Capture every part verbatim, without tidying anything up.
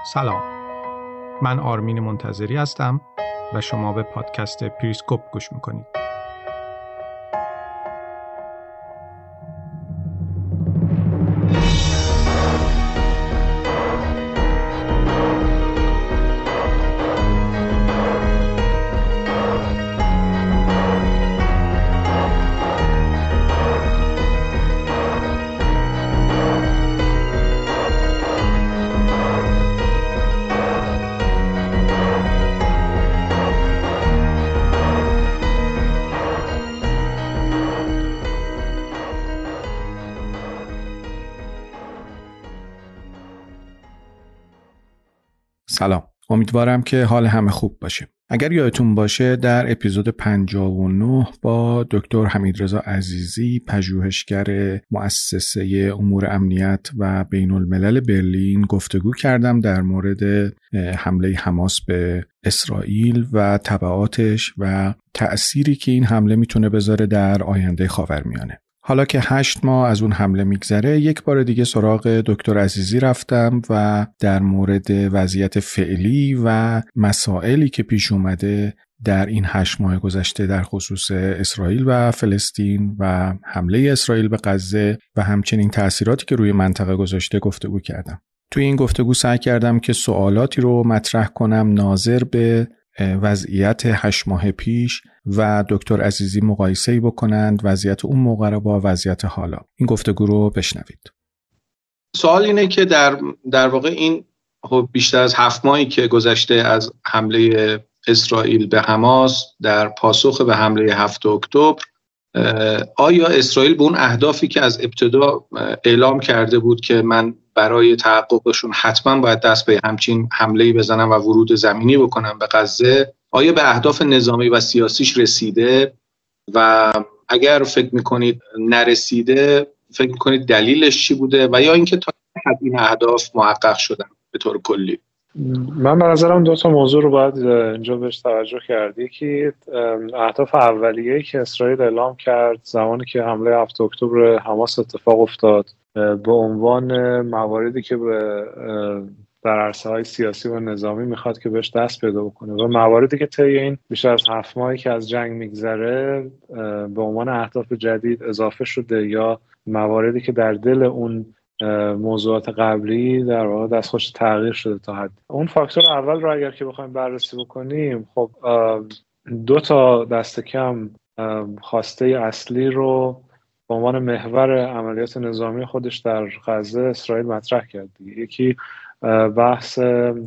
سلام، من آرمین منتظری هستم و شما به پادکست پریسکوپ گوش میکنید. سلام، امیدوارم که حال همه خوب باشه. اگر یادتون باشه در اپیزود پنجاه و نه با دکتر حمیدرضا عزیزی، پژوهشگر مؤسسه امور امنیت و بین الملل برلین گفتگو کردم در مورد حمله حماس به اسرائیل و تبعاتش و تأثیری که این حمله میتونه بذاره در آینده خاورمیانه. حالا که هشت ماه از اون حمله میگذره، یک بار دیگه سراغ دکتر عزیزی رفتم و در مورد وضعیت فعلی و مسائلی که پیش اومده در این هشت ماه گذشته در خصوص اسرائیل و فلسطین و حمله اسرائیل به غزه و همچنین تأثیراتی که روی منطقه گذاشته گفتگو کردم. توی این گفتگو سعی کردم که سوالاتی رو مطرح کنم ناظر به وضعیت هشت ماه پیش و دکتر عزیزی مقایسه‌ای بکنند وضعیت اون موقع رو با وضعیت حالا. این گفتگو رو بشنوید. سوال اینه که در در واقع این بیشتر از هفت ماهی که گذشته از حمله اسرائیل به حماس در پاسخ به حمله هفتم اکتبر، آیا اسرائیل به اون اهدافی که از ابتدا اعلام کرده بود که من برای تحققشون حتما باید دست به همچین حمله‌ای بزنم و ورود زمینی بکنم به غزه، آیا به اهداف نظامی و سیاسیش رسیده؟ و اگر فکر میکنید نرسیده، فکر میکنید دلیلش چی بوده؟ و یا اینکه تا حد این اهداف محقق شدن به طور کلی؟ من به نظرم دو تا موضوع رو باید اینجا بهش توجه کرد. یکی اهداف اولیه‌ای که اسرائیل اعلام کرد زمانی که حمله هفتم اکتبر حماس اتفاق افتاد، به عنوان مواردی که به در عرصه‌های سیاسی و نظامی میخواد که بهش دست پیدا بکنه و مواردی که طی این بیشتر از هفت ماهی که از جنگ میگذره به عنوان اهداف جدید اضافه شده یا مواردی که در دل اون موضوعات قبلی در واقع دستخوش تغییر شده تا حد. اون فاکتور اول رو اگر که بخوایم بررسی بکنیم، خب دو تا دست کم خواسته اصلی رو به عنوان محور عملیات نظامی خودش در غزه اسرائیل مطرح کرد. یکی بحث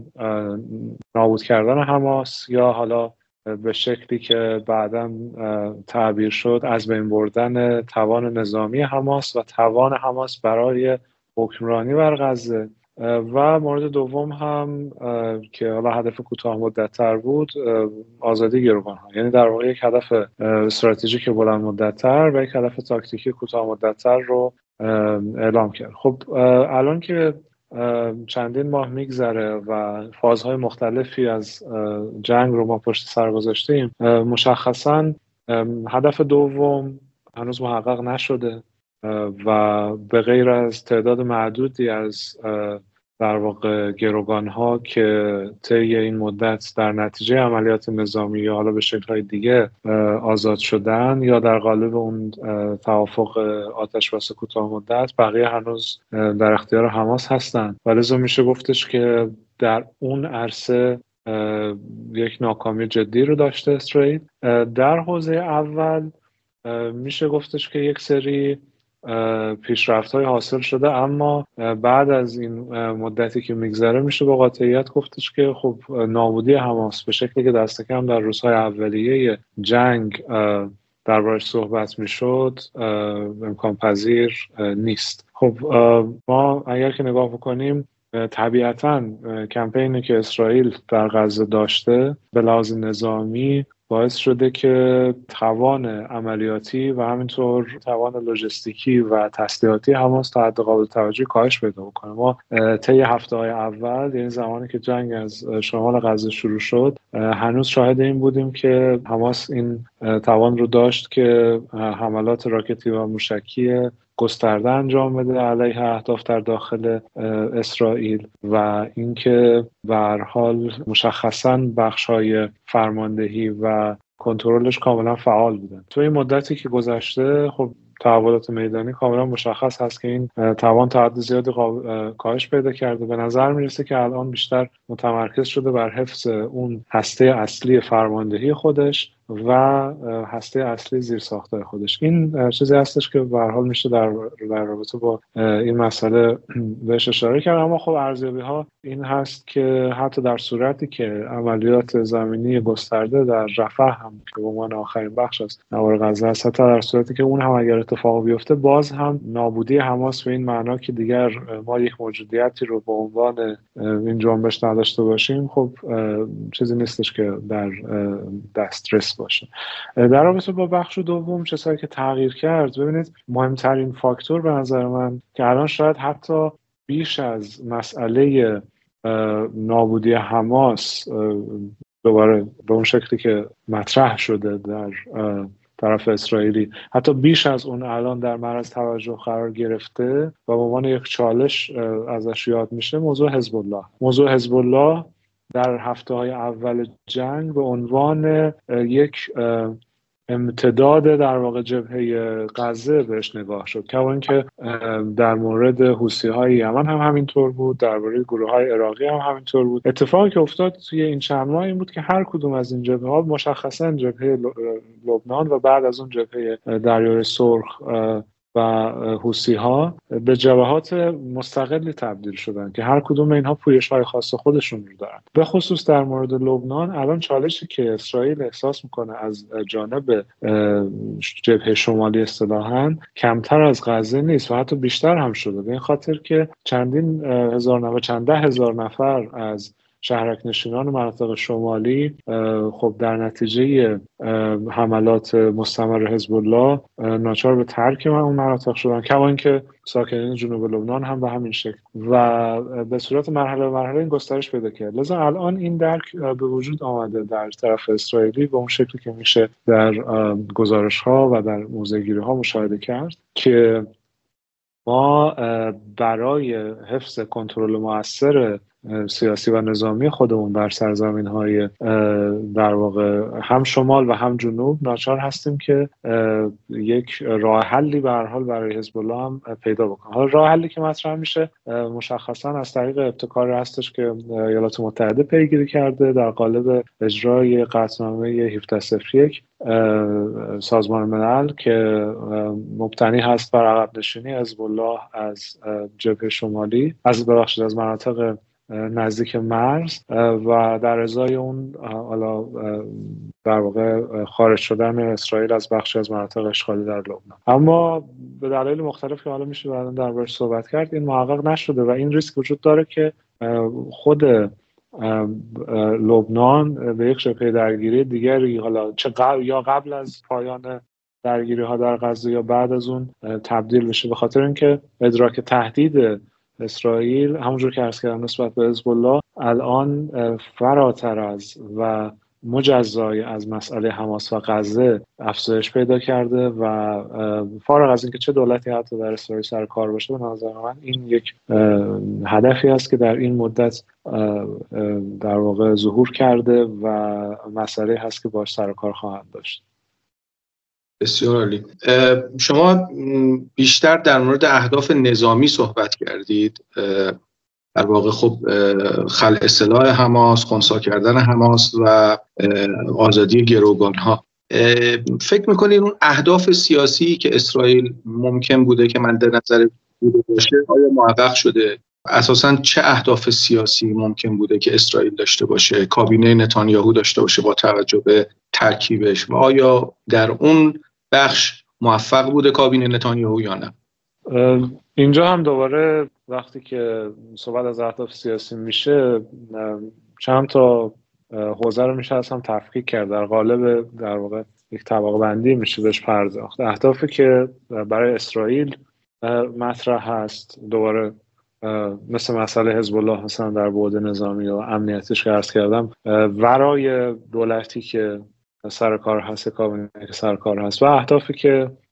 نابود کردن حماس یا حالا به شکلی که بعداً تعبیر شد از بین بردن توان نظامی حماس و توان حماس برای حکمرانی بر غزه. و مورد دوم هم که حالا هدف کوتاه مدت‌تر بود، آزادی گروگان‌ها، یعنی در واقع یک هدف استراتژیک بلند مدت‌تر و یک هدف تاکتیکی کوتاه مدت‌تر رو اعلام کرد. خب الان که چندین ماه میگذره و فازهای مختلفی از جنگ رو ما پشت سر گذاشتیم، مشخصاً هدف دوم هنوز محقق نشده و به غیر از تعداد معدودی از در واقع گروگان‌ها که طی این مدت در نتیجه عملیات نظامی یا حالا به شکل‌های دیگه آزاد شدن یا در قالب اون توافق آتش‌بس کوتاه مدت، بقیه هنوز در اختیار حماس هستن و لذا میشه گفتش که در اون عرصه یک ناکامی جدی رو داشته اسرائیل. در حوزه اول میشه گفتش که یک سری پیشرفت‌های حاصل شده، اما بعد از این مدتی که میگذره میشه با قاطعیت گفتش که خب نابودی حماس به شکلی که دست کم در روزهای اولیه جنگ دربارش صحبت میشد امکان پذیر نیست. خب ما اگر که نگاه بکنیم، طبیعتاً کمپینی که اسرائیل در غزه داشته به لحاظ نظامی باعث شده که توان عملیاتی و همینطور توان لوجستیکی و تسلیحاتی حماس تا حد قابل توجهی کاهش پیدا بکنه. ما طی هفته‌های اول، یعنی زمانی که جنگ از شمال غزه شروع شد، هنوز شاهد این بودیم که حماس این توان رو داشت که حملات راکتی و موشکی گسترده انجام بده علیه اهداف در داخل اسرائیل و اینکه به هر حال مشخصاً بخش‌های فرماندهی و کنترلش کاملا فعال بودن. تو این مدتی که گذشته خب تحولات میدانی کاملا مشخص هست که این توان تا حد زیادی کاهش پیدا کرده. به نظر میرسه که الان بیشتر متمرکز شده بر حفظ اون هسته اصلی فرماندهی خودش و هسته اصلی زیرساخت‌های خودش. این چیزی هستش که به هر حال میشه در در رابطه با این مسئله بهش اشاره کرد. اما خب ارزیابی‌ها این هست که حتی در صورتی که عملیات زمینی گسترده در رفح هم که به عنوان آخرین بخش از نوار غزه است، حتی در صورتی که اون هم اگر اتفاق بیفته، باز هم نابودی حماس به این معنا که دیگر ما یک موجودیتی رو به عنوان این جنبش نداشته باشیم، خب چیزی نیستش که در دسترس باشه. در رابطه با بخش دوم چیزی که تغییر کرد، ببینید مهمترین فاکتور به نظر من که الان شاید حتی بیش از مسئله نابودی حماس دوباره به اون شکلی که مطرح شده در طرف اسرائیلی، حتی بیش از اون الان در معرض توجه قرار گرفته و به عنوان یک چالش ازش یاد میشه، موضوع حزب الله. موضوع حزب الله در هفته‌های اول جنگ به عنوان یک امتداد در واقع جبهه غزه بهش نگاه شد، که اون که در مورد حوثی‌های یمن هم همینطور بود، درباره گروه‌های عراقی هم همینطور بود. اتفاقی که افتاد توی این چند ماه این بود که هر کدوم از این جبهه‌ها، مشخصاً جبهه لبنان و بعد از اون جبهه دریای سرخ و حوثی‌ها، به جبهات مستقلی تبدیل شدن که هر کدوم اینها پویش‌های خاص خودشون رو دارن. به خصوص در مورد لبنان الان چالشی که اسرائیل احساس میکنه از جانب جبهه شمالی اصطلاحاً کمتر از غزه نیست و حتی بیشتر هم شده، به این خاطر که چندین هزار نفر، چند ده هزار نفر از شهرک نشینان مناطق شمالی خب در نتیجه حملات مستمر حزب الله ناچار به ترک اون مناطق شدن، کما اینکه ساکنین جنوب لبنان هم به همین شکل و به صورت مرحله به مرحله این گسترش پیدا کرد. لذا الان این درک به وجود آمده در طرف اسرائیلی به اون شکلی که میشه در گزارش‌ها و در موضع‌گیری‌ها مشاهده کرد که ما برای حفظ کنترل مؤثر سیاسی و نظامی خودمون بر سرزمین‌های در واقع هم شمال و هم جنوب ناچار هستیم که یک راه حلی به هر حال برای حزب الله هم پیدا بکنیم. حالا راه حلی که مطرح میشه مشخصاً از طریق ابتکاری هستش که ایالات متحده پیگیری کرده در قالب اجرای قطعنامه هفده صفر یک سازمان ملل که مبتنی هست بر عقب نشینی حزب الله از جبهه شمالی، از ببخشید از مناطق نزدیک مرز و در ازای اون حالا در واقع خارج شدن اسرائیل از بخشی از مناطق اشغالی در لبنان. اما به دلایل مختلف که حالا میشه بعداً دربارش صحبت کرد این محقق نشده و این ریسک وجود داره که خود لبنان به یک جبهه درگیری دیگری، حالا چه قبل یا قبل از پایان درگیری ها در غزه یا بعد از اون، تبدیل بشه، به خاطر اینکه ادراک تهدید اسرائیل همونجور که عرض کردم نسبت به حزب الله الان فراتر از و مجزای از مسئله حماس و غزه افزایش پیدا کرده و فارغ از اینکه چه دولتی حتی در اسرائیل سر کار باشه، به نظر من این یک هدفی است که در این مدت در واقع ظهور کرده و مسئله هست که باش سر کار خواهند داشت. بسیار عالی. شما بیشتر در مورد اهداف نظامی صحبت کردید، در واقع خب خلع سلاح حماس، خنثی کردن حماس و آزادی گروگان‌ها. فکر می‌کنید اون اهداف سیاسی که اسرائیل ممکن بوده که مد نظر بوده باشه آیا محقق شده؟ اساساً چه اهداف سیاسی ممکن بوده که اسرائیل داشته باشه، کابینه نتانیاهو داشته باشه با توجه به ترکیبش، و آیا در اون بخش موفق بوده کابینه نتانیاهو یا نه؟ اینجا هم دوباره وقتی که صحبت از اهداف سیاسی میشه چند تا حوزه رو میشه اصلا تفکیک کرد، در قالب در واقع یک طبقه بندی میشه بهش پرداخت. اهدافی که برای اسرائیل مطرح هست دوباره مثل مسئله حزب الله مثلا در بعد نظامی و امنیتیش که عرض کردم، ورای دولتی که سر کار هست، کابینه که سر کار هست، و اهدافی که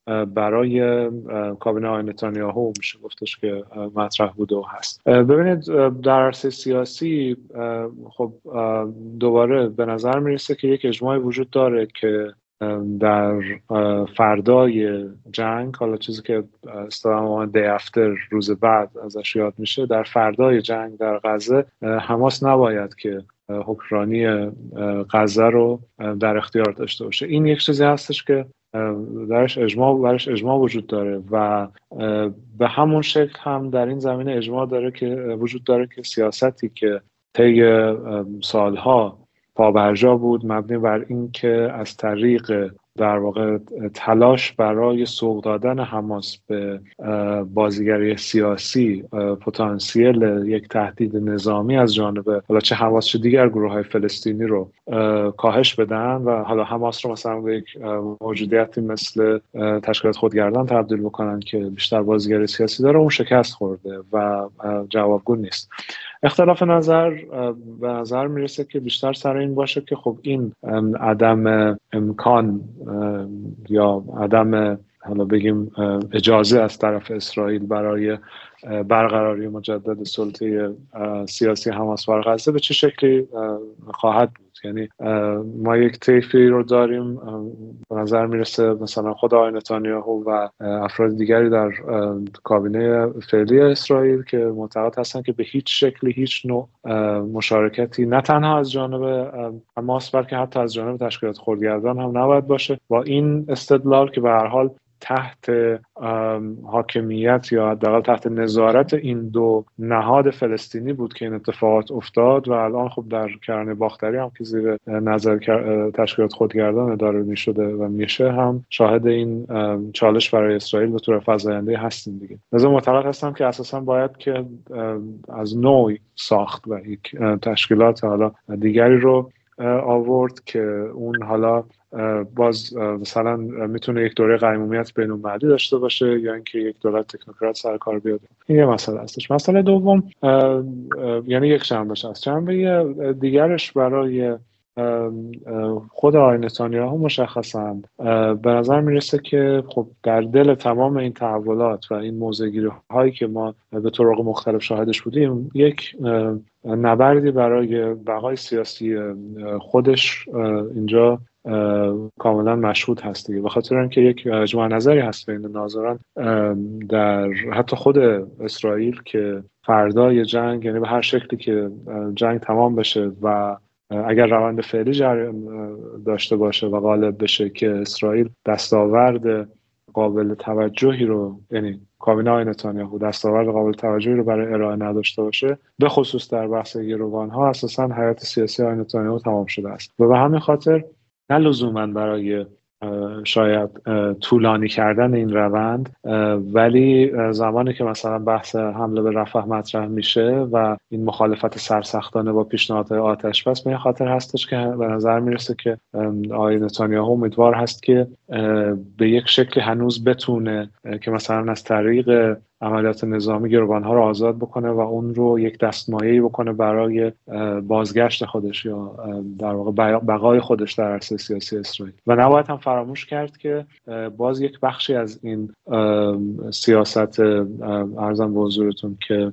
برای کابینه آقای نتانیاهو میشه گفتش که مطرح بوده و هست. ببینید در عرصه سیاسی خب دوباره به نظر میرسه که یک اجماعی وجود داره که در فردای جنگ، حالا چیزی که اصطلاحاً دی افتر، روز بعد ازش یاد میشه، در فردای جنگ در غزه حماس نباید که حکمرانی غزه رو در اختیار داشته باشه. این یک چیزی هستش که درش اجماع برش اجماع وجود داره و به همون شکل هم در این زمینه اجماع داره که وجود داره که سیاستی که طی سالها پابرجا بود مبنی بر این که از طریق در واقع تلاش برای سوق دادن حماس به بازیگری سیاسی پتانسیل یک تهدید نظامی از جانب حالا چه حماس چه دیگر گروه‌های فلسطینی رو کاهش بدن و حالا حماس رو مثلا به یک موجودیتی مثل تشکیلات خودگردان تبدیل بکنن که بیشتر بازیگری سیاسی داره، اون شکست خورده و جوابگو نیست. اختلاف نظر به نظر میرسه که بیشتر سر این باشه که خب این عدم امکان یا عدم حالا بگیم اجازه از طرف اسرائیل برای برقراری مجدد سلطه سیاسی حماس بر غزه به چه شکلی خواهد بود. یعنی ما یک طیفی رو داریم به نظر میرسه مثلا خود آقای نتانیاهو و افراد دیگری در کابینه فعلی اسرائیل که معتقد هستن که به هیچ شکلی هیچ نوع مشارکتی نه تنها از جانب حماس بلکه حتی از جانب تشکیلات خودگردان هم نباید باشه. با این استدلال که به هر حال تحت حاکمیت یا حداقل تحت نظارت این دو نهاد فلسطینی بود که این اتفاقات افتاد و الان خب در کرانه باختری هم که زیر نظر تشکیلات خودگردان اداره می شده و میشه هم شاهد این چالش برای اسرائیل به طور فزاینده هستیم دیگه. لذا معتقد هستم که اساسا باید که از نوعی ساخت و یک تشکیلات حالا دیگری رو آورد که اون حالا باز مثلا میتونه یک دوره قیمومیت بین‌المللی داشته باشه یا اینکه یک دولت تکنوکرات سر کار بیاد. این یه مسئله هستش. مسئله دوم یعنی یک جنبهش هست. جنبه دیگرش برای خود آقای نتانیاهو مشخصاً به نظر میرسه که خب در دل تمام این تحولات و این موضع‌گیری هایی که ما به طرق مختلف شاهدش بودیم یک نبردی برای بقای سیاسی خودش اینجا کاملا مشهود هست دیگه، به خاطر اینکه یک اجماع نظری هست بین ناظران در حتی خود اسرائیل که فردای جنگ، یعنی به هر شکلی که جنگ تمام بشه و اگر روند فعلی جریان داشته باشه و غالب بشه که اسرائیل دستاورد قابل توجهی رو، یعنی کابینه آقای نتانیاهو دستاورد قابل توجهی رو برای ارائه نداشته باشه، به خصوص در بحث گروگان‌ها اساساً حیات سیاسی آقای نتانیاهو تمام شده است و به همین خاطر نه لزوماً برای شاید طولانی کردن این روند، ولی زمانی که مثلا بحث حمله به رفح مطرح میشه و این مخالفت سرسختانه با پیشنهادهای آتش بس، به این خاطر هستش که به نظر میرسه که آقای نتانیاهو امیدوار هست که به یک شکل هنوز بتونه که مثلا از طریق عملیات نظامی گروگان‌ها رو آزاد بکنه و اون رو یک دستمایه‌ای بکنه برای بازگشت خودش یا در واقع بقای خودش در عرصه سیاسی اسرائیل. و نباید هم فراموش کرد که باز یک بخشی از این سیاست عرضم به حضورتون که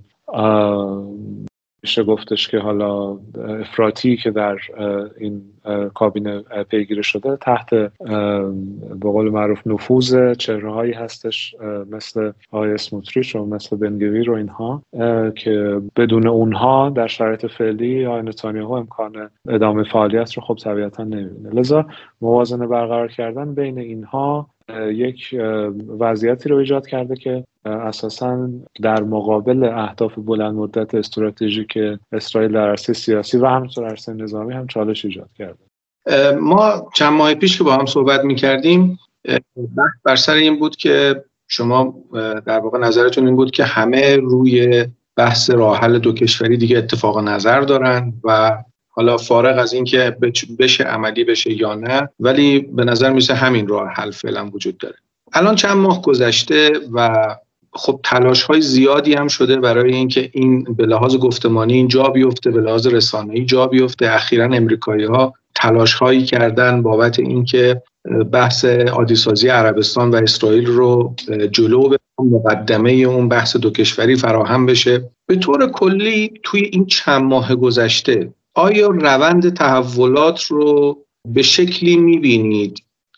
میشه گفتش که حالا افراطی که در این کابینه پیگیری شده تحت به قول معروف نفوذ چهره‌هایی هستش مثل آقای اسموتریچ و مثل بنگویر و اینها که بدون اونها در شرایط فعلی آقای نتانیاهو امکان ادامه فعالیت رو خب طبیعتا نمی‌بینه. لذا موازنه برقرار کردن بین اینها یک وضعیتی رو ایجاد کرده که اساساً در مقابل اهداف بلند مدت استراتژیک اسرائیل در عرصه سیاسی و همینطور عرصه نظامی هم چالش ایجاد کرده. ما چند ماه پیش که با هم صحبت می‌کردیم بحث بر سر این بود که شما در واقع نظرتون این بود که همه روی بحث راه حل دو کشوری دیگه اتفاق نظر دارن و حالا فارغ از این که بشه عملی بشه یا نه، ولی به نظر میسه همین راه حل فعلا وجود داره. الان چند ماه گذشته و خب تلاش‌های زیادی هم شده برای اینکه این به لحاظ گفتمانی این جا بیفته، به لحاظ رسانه‌ای جا بیفته. اخیراً امریکایی‌ها تلاش‌هایی کردن بابت اینکه بحث عادیسازی عربستان و اسرائیل رو جلو به مقدمه اون بحث دو کشوری فراهم بشه. به طور کلی توی این چند ماه گذشته آیا روند تحولات رو به شکلی می‌بینید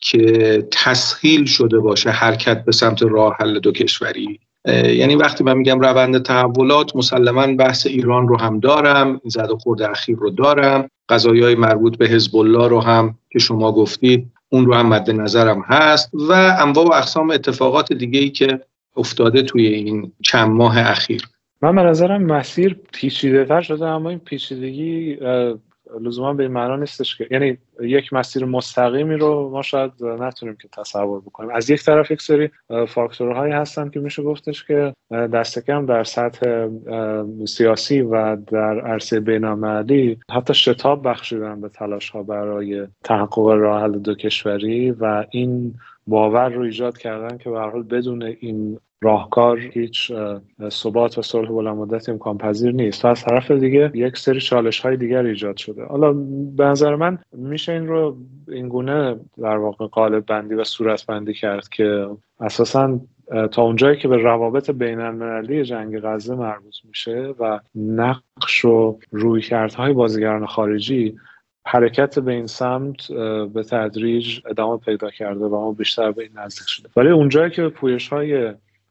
که تسهیل شده باشه حرکت به سمت راه حل دو کشوری؟ یعنی وقتی من میگم روند تحولات، مسلماً بحث ایران رو هم دارم، این زد و خورد اخیر رو دارم، قضایای مربوط به حزب الله رو هم که شما گفتید اون رو هم مد نظرم هست و انواع و اقسام اتفاقات دیگه‌ای که افتاده توی این چند ماه اخیر. من به نظرم مسیر پیچیده‌تر شده، اما این پیچیدگی لزوما به این معنا نیستش که یعنی یک مسیر مستقیمی رو ما شاید نتونیم که تصور بکنیم. از یک طرف یک سری فاکتورهایی هستن که میشه گفتش که دست کم در سطح سیاسی و در عرصه بین‌المللی حتی شتاب بخشیدن به تلاش‌ها برای تحقق راه حل دو کشوری و این باور رو ایجاد کردن که به هر حال بدون این راهکار هیچ ثبات و صلح بلند مدت امکان پذیر نیست. و از طرف دیگه یک سری چالش‌های دیگر ایجاد شده. حالا به نظر من میشه این رو اینگونه در واقع قالب بندی و صورت بندی کرد که اساساً تا اونجایی که به روابط بین‌المللی جنگ غزه مربوط میشه و نقش و رویکردهای بازیگران خارجی، حرکت به این سمت به تدریج ادامه پیدا کرده و ما بیشتر به این نزدیک شده. ولی اونجایی که به پویش‌های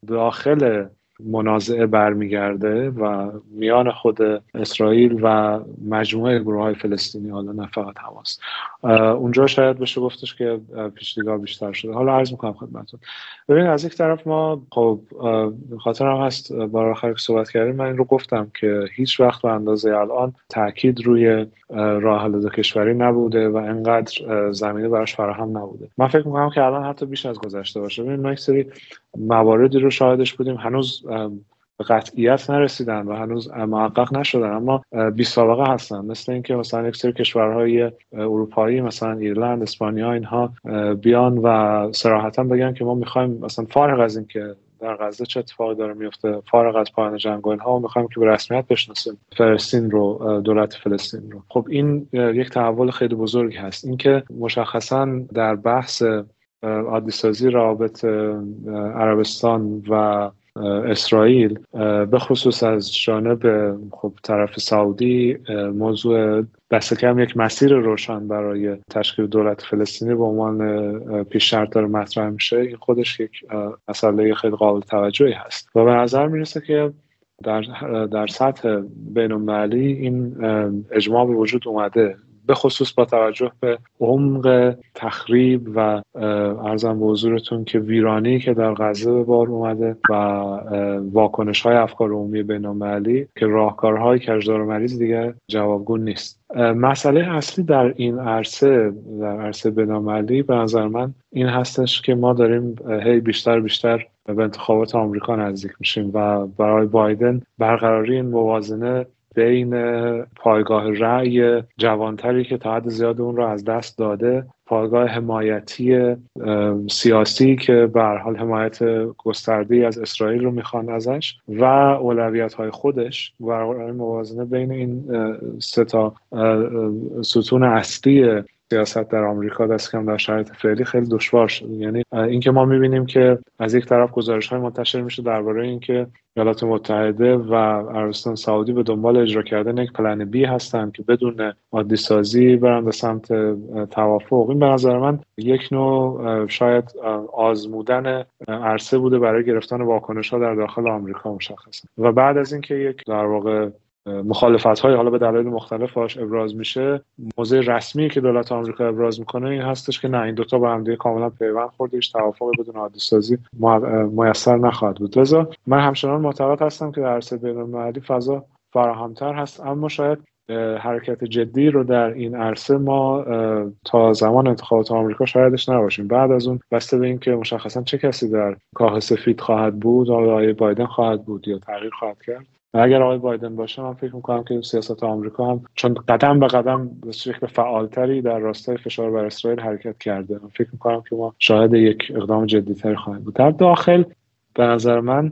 داخل منازعه برمیگرده و میان خود اسرائیل و مجموعه گروه‌های فلسطینی، حالا نه فقط حماس، اونجا شاید بشه گفتش که پیچیدگی‌ها بیشتر شده. حالا عرض می‌کنم خدمتتون. ببین از یک طرف ما خب خاطرم هست بار آخر که صحبت کردیم من این رو گفتم که هیچ وقت به اندازه الان تاکید روی راه حل دو کشوری نبوده و انقدر زمینه براش فراهم نبوده. من فکر می‌کنم که الان حتی بیش از گذشته باشه. ببین ما یک سری مواردی رو شاهدش بودیم هنوز به قطعیت نرسیدن و هنوز محقق نشدن اما بی سابقه هستن، مثل اینکه مثلا یک سری کشورهای اروپایی مثلا ایرلند، اسپانیا، اینها بیان و صراحتاً بگن که ما می‌خوایم مثلا فارغ از این که در غزه چه اتفاقی داره میفته، فارغ از پایان جنگ و اینها، می‌خوایم که به رسمیت بشناسیم فلسطین رو، دولت فلسطین رو. خب این یک تحول خیلی بزرگی هست. اینکه مشخصاً در بحث عادی‌سازی روابط عربستان و اسرائیل به خصوص از جانب خب طرف سعودی موضوع دست کم یک مسیر روشن برای تشکیل دولت فلسطینی به عنوان پیش شرط داره مطرح میشه، این خودش یک مسئله خیلی قابل توجهی هست و به نظر میرسه که در در سطح بین‌المللی این اجماع به وجود اومده، به خصوص با توجه به عمق تخریب و عرضم به حضورتون که ویرانی که در غزه به بار اومده و واکنش‌های افکار عمومی بین‌المللی که راهکارهای کشدار و مریض دیگه جوابگو نیست. مسئله اصلی در این عرصه در عرصه بین‌المللی به نظر من این هستش که ما داریم هی بیشتر بیشتر به انتخابات آمریکا نزدیک میشیم و برای بایدن برقراری این موازنه بین پایگاه رأی جوانتری که تا حد زیاد اون رو از دست داده، پایگاه حمایتی سیاسی که به هر حال حمایت گسترده‌ای از اسرائیل رو میخوان ازش و اولویت‌های خودش، برقراری موازنه بین این سه تا ستون اصلی سیاست در آمریکا دست کم در شرایط فعلی خیلی دشوار شده. یعنی اینکه ما می‌بینیم که از یک طرف گزارش‌های منتشر میشه درباره اینکه ایالات متحده و عربستان سعودی به دنبال اجرا کردن یک پلن بی هستن که بدون عادی سازی برن به سمت توافق. این به نظر من یک نوع شاید آزمودن عرصه بوده برای گرفتن واکنش‌ها در داخل آمریکا مشخصا و بعد از اینکه یک در واقع مخالفت‌های حالا به دلایل مختلف باش ابراز میشه، موضع رسمی که دولت آمریکا ابراز میکنه این هستش که نه، این دوتا با هم دیگه کاملا پیوند خورده، هیچ توافقی بدون عادی سازی میسر نخواهد بود. لذا من همچنان معتقد هستم که در عرصه بین‌المللی فضا فراهم‌تر هست، اما شاید حرکت جدی رو در این عرصه ما تا زمان انتخابات آمریکا شایدش نباشیم. بعد از اون بسته به این که مشخصا چه کسی در کاخ سفید خواهد بود، آقای بایدن خواهد بود یا تغییر خواهد کرد. اگر آقای بایدن باشه من فکر می‌کنم که سیاست آمریکا هم چون قدم به قدم به شکل فعالتری در راستای فشار بر اسرائیل حرکت کرده، من فکر می‌کنم که ما شاهد یک اقدام جدی‌تری خواهیم بود. در داخل به نظر من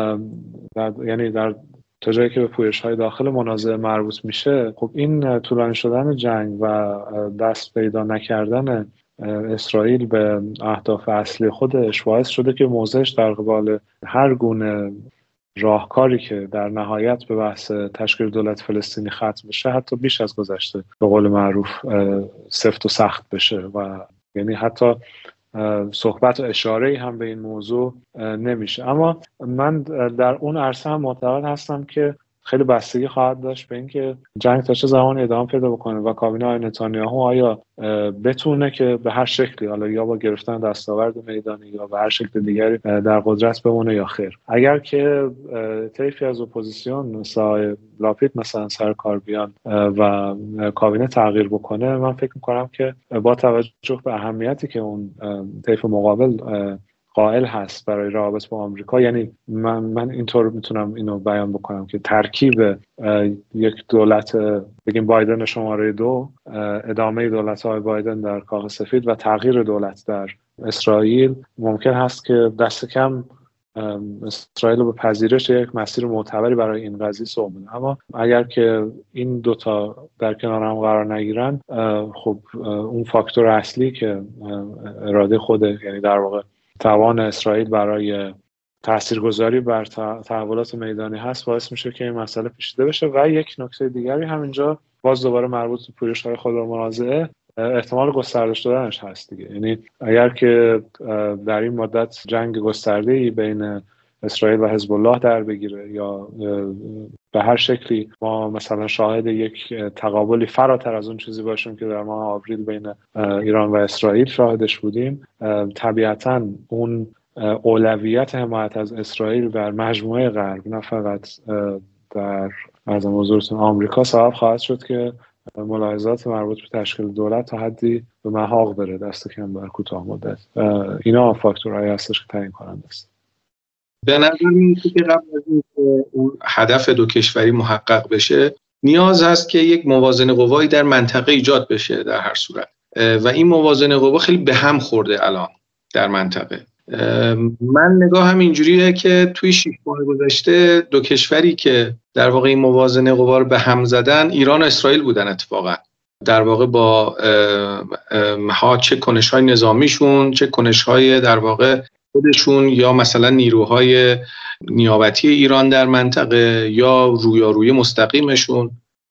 در یعنی در تا جایی که به پویش‌های داخل منازعه مربوط میشه، خب این طولانی شدن جنگ و دست پیدا نکردن اسرائیل به اهداف اصلی خودش باعث شده که موضعش در قبال هر گونه راهکاری که در نهایت به بحث تشکیل دولت فلسطینی ختم بشه حتی بیش از گذشته به قول معروف سفت و سخت بشه و یعنی حتی صحبت و اشاره‌ای هم به این موضوع نمیشه. اما من در اون عرصه هم معتقد هستم که خیلی بستگی خواهد داشت به اینکه جنگ تا چه زمانی ادامه پیدا بکنه و کابینه آقای نتانیاهو آیا بتونه که به هر شکلی، حالا یا با گرفتن دستاورد میدانی یا به هر شکل دیگری در قدرت بمونه یا خیر. اگر که طیفی از اپوزیسیون مثل لاپید مثلا سر کار بیان و کابینه تغییر بکنه، من فکر میکنم که با توجه به اهمیتی که اون طیف مقابل قائل هست برای روابط با آمریکا، یعنی من من اینطور میتونم اینو بیان بکنم که ترکیب یک دولت بگیم بایدن شماره دو، ادامه دولت های بایدن در کاخ سفید و تغییر دولت در اسرائیل ممکن هست که دست کم اسرائیل به پذیرش یک مسیر معتبری برای این قضیه سوق بده. اما اگر که این دوتا در کنار هم قرار نگیرن، خب اون فاکتور اصلی که اراده خود، یعنی در واقع توان اسرائیل برای تاثیرگذاری بر تحولات میدانی هست، باعث میشه که این مسئله پیچیده بشه. و یک نکته دیگری همینجا باز دوباره مربوط به پویش‌های خودمنازعه، احتمال گسترده شدنش هست دیگه. یعنی اگر که در این مدت جنگ گسترده‌ای بین اسرائیل و حزب الله در بگیره یا به هر شکلی ما مثلا شاهد یک تقابلی فراتر از اون چیزی باشیم که در ماه آوریل بین ایران و اسرائیل شاهدش بودیم، طبیعتاً اون اولویت حمایت از اسرائیل در مجموعه غرب، نه فقط در ارزم حضورتون آمریکا، سبب خواهد شد که ملاحظات مربوط به تشکیل دولت تا حدی به محاق بره، دست کم بر کوتاه مدت. اینا فاکتورهایی هستش که تعیین کننده است. به نظر میاد که قبل از اینکه اون هدف دو کشوری محقق بشه، نیاز هست که یک موازنه قوایی در منطقه ایجاد بشه در هر صورت، و این موازنه قوا خیلی به هم خورده الان در منطقه. من نگاهم اینجوریه که توی شش ماه گذشته دو کشوری که در واقع این موازنه قوا رو به هم زدن ایران و اسرائیل بودن. اتفاقا در واقع با ها چه کنش‌های نظامیشون، چه کنش‌های در واقع خودشون، یا مثلا نیروهای نیابتی ایران در منطقه، یا رویارویی مستقیمشون.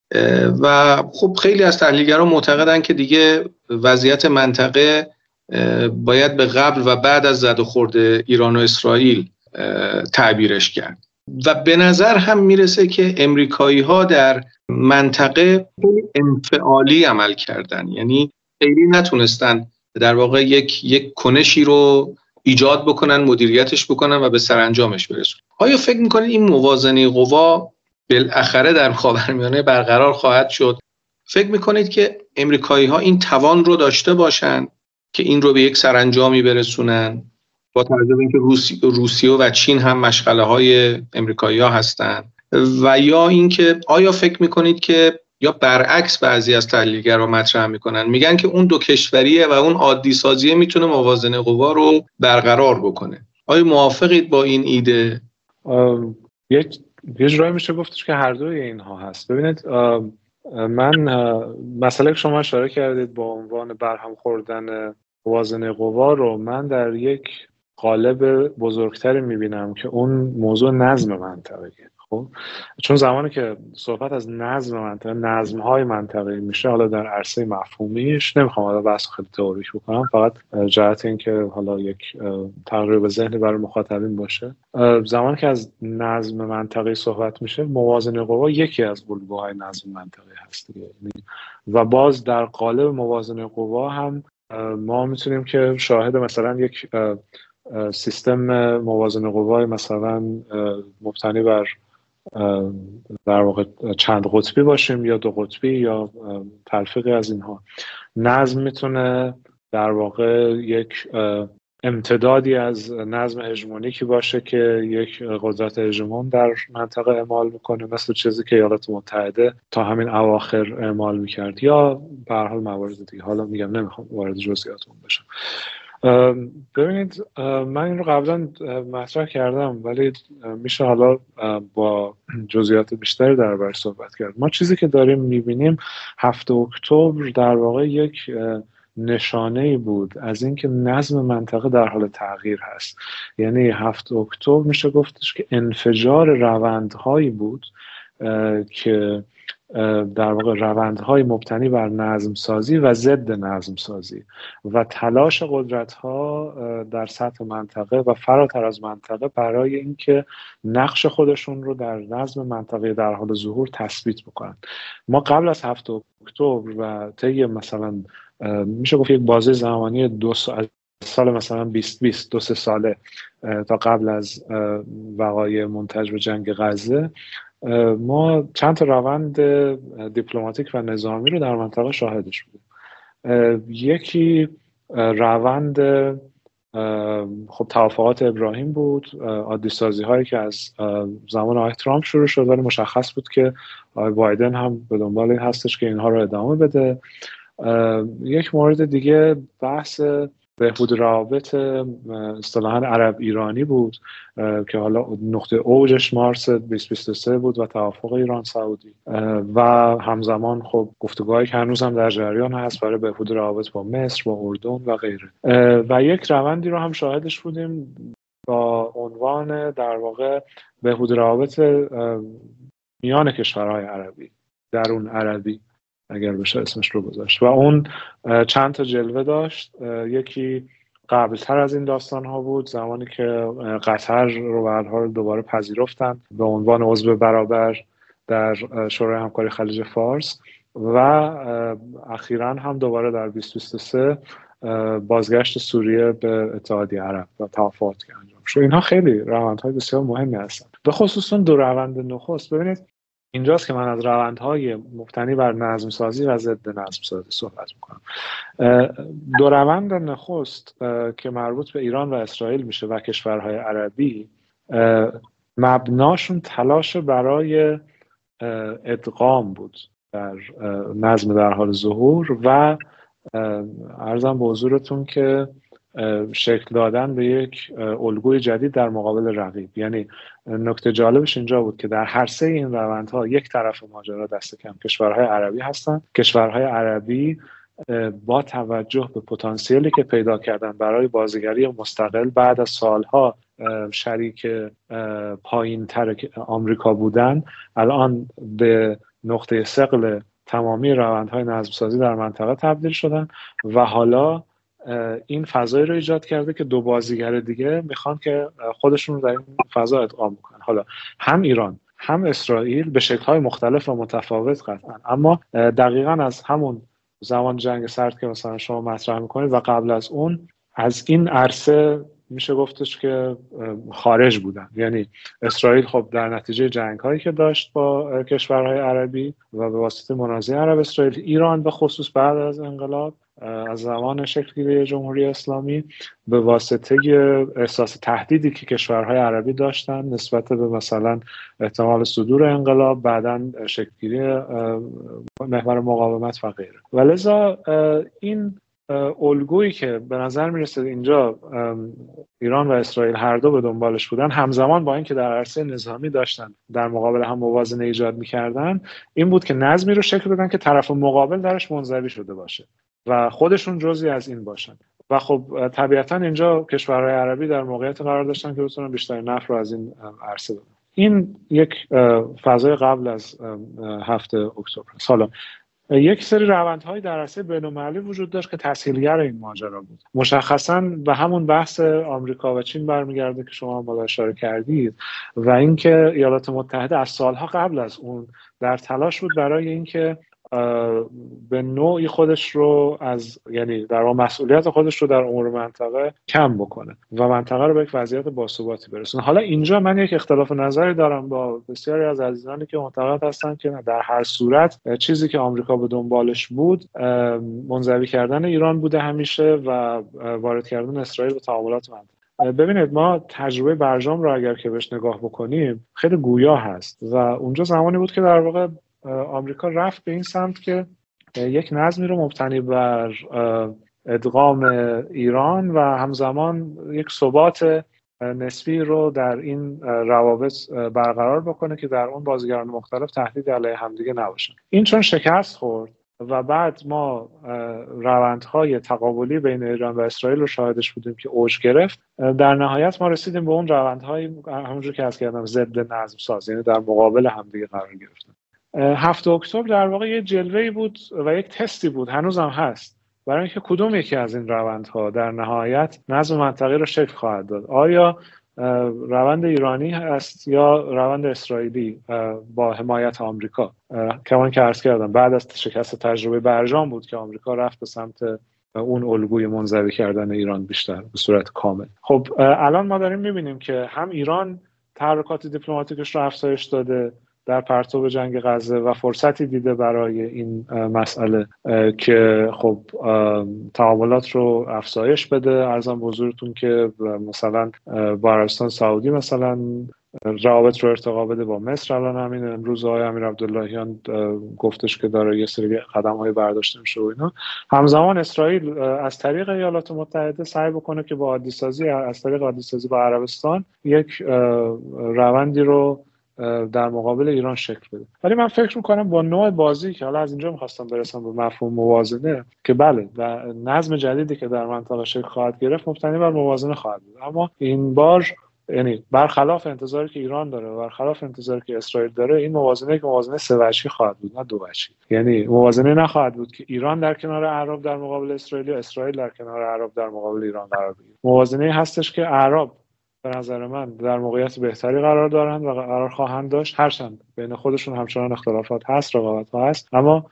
و خب خیلی از تحلیلگران معتقدن که دیگه وضعیت منطقه باید به قبل و بعد از زد و خورد ایران و اسرائیل تعبیرش کرد. و به نظر هم میرسه که امریکایی‌ها در منطقه انفعالی عمل کردن، یعنی خیلی نتونستن در واقع یک یک کنشی رو ایجاد بکنن، مدیریتش بکنن و به سرانجامش برسونن. آیا فکر میکنید این موازنه قوا بالاخره در خاورمیانه برقرار خواهد شد؟ فکر میکنید که امریکایی‌ها این توان رو داشته باشن که این رو به یک سرانجامی برسونن، با توجه به اینکه روسی، روسیه و چین هم مشغله‌های امریکایی‌ها هستن؟ و یا اینکه آیا فکر میکنید که، یا برعکس بعضی از تحلیلگران مطرح میکنن، میگن که اون دو کشوریه و اون عادی سازیه میتونه موازنه قوا رو برقرار بکنه؟ آیا موافقید با این ایده؟ یک یه جورایی میشه گفتش که هر دوی اینها هست. ببینید، من مسئله که شما اشاره کردید با عنوان برهم خوردن موازنه قوا رو من در یک قالب بزرگتری میبینم که اون موضوع نظم منطقه‌ایه. خب چون زمانی که صحبت از نظم منطقه، نظم‌های منطقه‌ای میشه، حالا در عرصه مفهومیش نمیخوام حالا بحث خیلی تئوریک بکنم، فقط جهت این که حالا یک تغییر به ذهنی برای مخاطبین باشه، زمانی که از نظم منطقه‌ای صحبت میشه، موازنه قوا یکی از الگوهای نظم منطقه‌ای هست دیگه. و باز در قالب موازنه قوا هم ما میتونیم که شاهد مثلا یک سیستم موازنه قوای مثلا مبتنی بر در واقع چند قطبی باشیم یا دو قطبی یا تلفیقی از اینها. نظم میتونه در واقع یک امتدادی از نظم هژمونیکی باشه که یک قدرت هژمون در منطقه اعمال میکنه، مثل چیزی که ایالات متحده تا همین اواخر اعمال میکرد، یا به هر حال موارد دیگه. حالا میگم نمیخوام وارد جزئیات اون بشم. ببینید، من این رو قبلا مطرح کردم ولی میشه حالا با جزئیات بیشتری دربارش صحبت کرد. ما چیزی که داریم میبینیم هفتم اکتبر در واقع یک نشانه‌ای بود از اینکه نظم منطقه در حال تغییر هست. یعنی هفت اکتبر میشه گفتش که انفجار روندهایی بود که در واقع روندهای مبتنی بر نظم سازی و ضد نظم سازی و تلاش قدرت‌ها در سطح منطقه و فراتر از منطقه برای اینکه نقش خودشون رو در نظم منطقه در حال ظهور تثبیت بکنن. ما قبل از هفت اکتبر و طی مثلا میشه گفت یک بازه زمانی دو سال سال مثلا بیست بیست دو سه ساله تا قبل از وقایع منتج به جنگ غزه ما چند تا روند دیپلماتیک و نظامی رو در منطقه شاهدش بودیم. یکی روند خب توافقات ابراهیم بود، عادی سازی هایی که از زمان آقای ترامپ شروع شد، ولی مشخص بود که آقای بایدن هم به دنبال این هستش که اینها رو ادامه بده. یک مورد دیگه بحث بهبود روابط اصطلاحاً عرب ایرانی بود که حالا نقطه اوجش مارس بیست بیست و سه بود و توافق ایران سعودی و همزمان خب گفتگوهایی که هنوز هم در جریان هست برای بهبود روابط با مصر، با اردن و غیره. و یک روندی رو هم شاهدش بودیم با عنوان در واقع بهبود روابط میان کشورهای عربی، درون عربی اگر بشه اسمش رو گذاشت، و اون چند تا جلوه داشت. یکی قبلتر از این داستان ها بود، زمانی که قطر رو به هر حال دوباره پذیرفتن به عنوان عضو برابر در شورای همکاری خلیج فارس، و اخیراً هم دوباره در بیست بیست و سه بازگشت سوریه به اتحادیه عرب و توافقاتی که انجام شد. اینها خیلی روندهای بسیار مهمی هستند. به خصوص اون دو روند نخست. ببینید اینجاست که من از روندهای مبتنی بر نظم سازی و ضد نظم سازی صحبت میکنم. دو روند نخست که مربوط به ایران و اسرائیل میشه و کشورهای عربی، مبناشون تلاش برای ادغام بود در نظم در حال ظهور و عرضم به حضورتون که شکل دادن به یک الگوی جدید در مقابل رقیب. یعنی نکته جالبش اینجا بود که در هر سه این روندها یک طرف ماجرا دست کم کشورهای عربی هستند. کشورهای عربی با توجه به پتانسیلی که پیدا کردن برای بازیگری مستقل بعد از سالها شریک پایین‌تر آمریکا بودن، الان به نقطه ثقل تمامی روندهای نظم سازی در منطقه تبدیل شدن و حالا این فضایی رو ایجاد کرده که دو بازیگر دیگه میخوان که خودشون رو در این فضا ادغام کنن. حالا هم ایران هم اسرائیل به شکل‌های مختلف و متفاوت قطعا، اما دقیقاً از همون زمان جنگ سرد که مثلا شما مطرح میکنید و قبل از اون از این عرصه میشه گفتش که خارج بودن. یعنی اسرائیل خب در نتیجه جنگ‌هایی که داشت با کشورهای عربی و به واسطه منازعه عرب اسرائیل، ایران به خصوص بعد از انقلاب از زمان شکل‌گیری جمهوری اسلامی به واسطه احساس تهدیدی که کشورهای عربی داشتن نسبت به مثلا احتمال صدور انقلاب، بعداً شکل‌گیری محور مقاومت و غیره. ولذا این الگویی که به نظر میرسه اینجا ایران و اسرائیل هر دو به دنبالش بودن، همزمان با اینکه در عرصه نظامی داشتن در مقابل هم موازنه ایجاد میکردن، این بود که نظمی رو شکل بدن که طرف مقابل درش منزوی شده باشه و خودشون جزئی از این باشن. و خب طبیعتا اینجا کشورهای عربی در موقعیت قرار داشتن که بتونن بیشتر نفع رو از این عرصه بدن. این یک فضای قبل از هفته اکتبر. حالا یک سری روندهای در عرصه بین‌المللی وجود داشت که تسهیلگر این ماجرا بود. مشخصاً به همون بحث آمریکا و چین برمیگرده که شما هم اشاره کردید و اینکه ایالات متحده از سالها قبل از اون در تلاش بود برای اینکه به نوعی خودش رو از یعنی در واقع مسئولیت خودش رو در امور منطقه کم بکنه و منطقه رو به یک وضعیت باثباتی برسونه. حالا اینجا من یک اختلاف نظری دارم با بسیاری از عزیزانی که معتقد هستن که در هر صورت چیزی که آمریکا به دنبالش بود منزوی کردن ایران بوده همیشه و وارد کردن اسرائیل به تعاملات منطقه. ببینید ما تجربه برجام رو اگر که بهش نگاه بکنیم خیلی گویا هست و اونجا زمانی بود که در واقع آمریکا رفت به این سمت که یک نظمی رو مبتنی بر ادغام ایران و همزمان یک ثبات نسبی رو در این روابط برقرار بکنه که در اون بازیگران مختلف تهدید علیه همدیگه نباشن. این چون شکست خورد و بعد ما روندهای تقابلی بین ایران و اسرائیل رو شاهدش بودیم که اوج گرفت. در نهایت ما رسیدیم به اون روندهای همونجور که از کردم ضد نظم ساز، یعنی در مقابل همدیگه قرار گرفتن. هفتم اکتبر در واقع یه جلوه‌ای بود و یک تستی بود، هنوزم هست، برای اینکه کدوم یکی از این روندها در نهایت نظم منطقی رو شکل خواهد داد. آیا روند ایرانی هست یا روند اسرائیلی با حمایت آمریکا؟ کمان که عرض کردم بعد از شکست تجربه برجام بود که آمریکا رفت به سمت اون الگوی منزوی کردن ایران بیشتر به صورت کامل. خب الان ما داریم میبینیم که هم ایران تحرکات دیپلماتیکش رو افزایش داده در پرتو جنگ غزه و فرصتی دیده برای این مسئله که خب تعاملات رو افزایش بده. عرضم به حضورتون که مثلا با عربستان سعودی مثلا روابط رو ارتقا بده، با مصر الان همین امروز آقای امیر عبداللهیان گفتش که داره یه سری قدم‌های برداشته میشه و اینا. همزمان اسرائیل از طریق ایالات متحده سعی بکنه که با عادی سازی از طریق عادی سازی با عربستان یک روندی رو در مقابل ایران شکل بده. ولی من فکر میکنم با نوع بازی که حالا از اینجا میخواستم برسم به مفهوم موازنه، که بله و نظم جدیدی که در منطقه شکل خواهد گرفت مبتنی بر موازنه خواهد بود، اما این بار یعنی برخلاف انتظاری که ایران داره و برخلاف انتظاری که اسرائیل داره، این موازنه که موازنه سه وجهی خواهد بود نه دو وجهی. یعنی موازنه نخواهد بود که ایران در کنار عرب در مقابل اسرائیل یا اسرائیل در کنار عرب در مقابل ایران قرار بگیره. موازنه هستش که عرب به نظر من در موقعیت بهتری قرار دارند و قرار خواهند داشت، هرچند بین خودشون همچنان اختلافات هست، رقابت ها هست، اما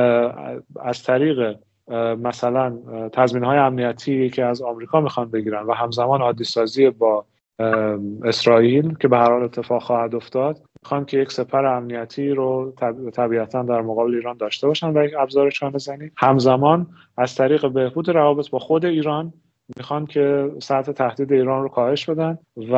از طریق مثلا تضمین‌های امنیتی که از آمریکا میخوان بگیرن و همزمان عادی سازی با اسرائیل که به هر حال اتفاق خواهد افتاد، میخوان که یک سپر امنیتی رو طب... طبیعتاً در مقابل ایران داشته باشن و یک ابزار چانه‌زنی. همزمان از طریق بهبود روابط با خود ایران میخوان که سطح تهدید ایران رو کاهش بدن و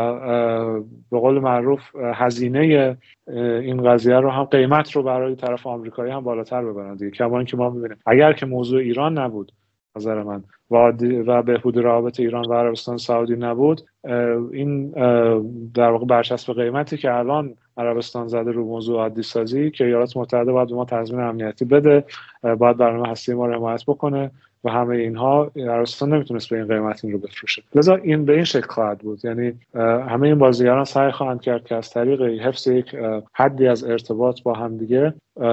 به قول معروف هزینه این قضیه رو هم قیمت رو برای طرف آمریکایی هم بالاتر ببرن دیگه. کما اینکه ما میبینیم اگر که موضوع ایران نبود نظر من و و بهبود روابط ایران و عربستان سعودی نبود، این در واقع برچسب قیمتی که الان عربستان زده رو موضوع عادی سازی که ایالات متحده باید به ما تضمین امنیتی بده، باید برنامه هستی ما رو حمایت بکنه و همه اینها، عربستان نمیتونست به این قیمت این رو بفروشه. لذا این به این شکل خواهد بود. یعنی همه این بازیگران سعی خواهند کرد که از طریق حفظ یک حدی از ارتباط با همدیگه